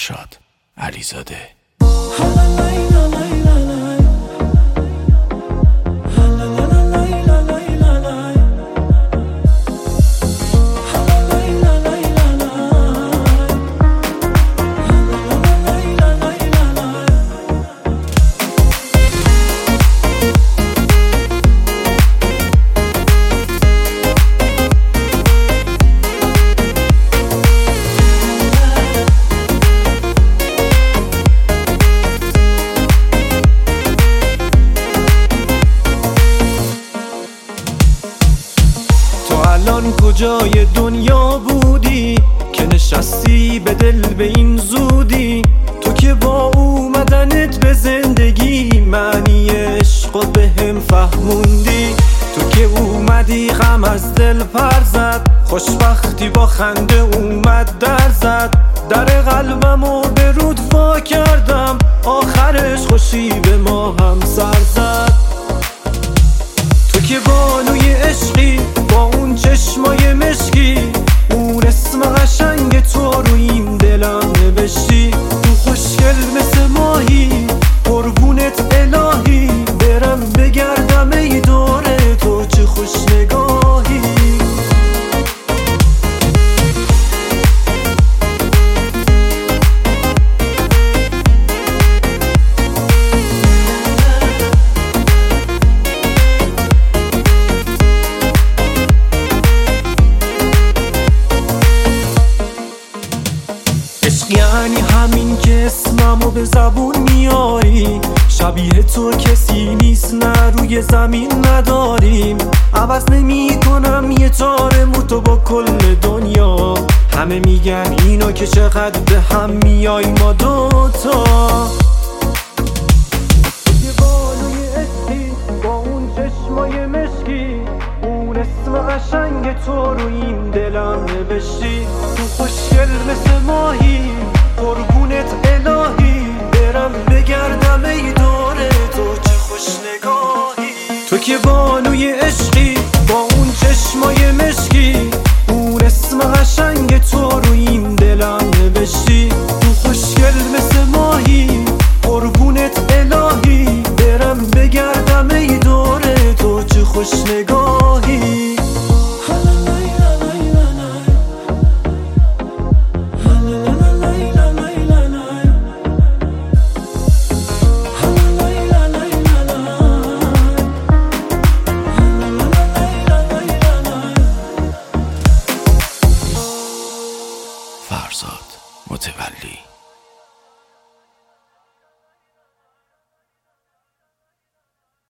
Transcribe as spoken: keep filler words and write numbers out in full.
فرشاد علیزاده. الان کجای دنیا بودی که نشستی به دل به این زودی؟ تو که با اومدنت به زندگی معنی عشق به هم فهموندی. تو که اومدی غم از دل پر زد، خوشبختی با خنده اومد در زد. در قلبمو به رود وا کردم، آخرش خوشی به ما هم سر زد. تو که بانوی عشقی با اون چشمای مشکی، اون اسم قشنگ تو رو این دلم نوشتی. تو خوشگل مثل ماهی، قربونت الهی، برم بگردم ای دوره تو چه خوش نگاهی. یعنی همین که اسممو به زبون میاری، شبیه تو کسی نیست نه روی زمین نداریم. عوض نمی کنم یه تار موتو با کل دنیا، همه میگن اینو که چقدر به هم میای ما دوتا. یه بالوی اسکی با اون چشمای مشکی، اون اسم قشنگ تو رو این دلم نوشتی. تو خوشگل مثل ماهی، قربونت الهی، برم بگردم ای دوره تو چه خوش نگاهی. تو که بانوی عشقی با اون چشمای مشکی، اون اسم قشنگ تو رو این دلم نوشتی. تو خوشگل مثل ماهی، قربونت الهی، برم بگردم ای دوره تو چه خوش نگاهی. فرزاد متولی.